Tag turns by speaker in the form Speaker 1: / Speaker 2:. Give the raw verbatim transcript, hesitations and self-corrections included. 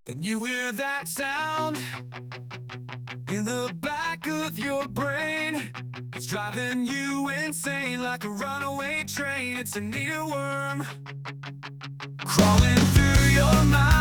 Speaker 1: And you hear that sound in the back of your brain. It's driving you insane like a runaway train. It's a needleworm crawling through your mind.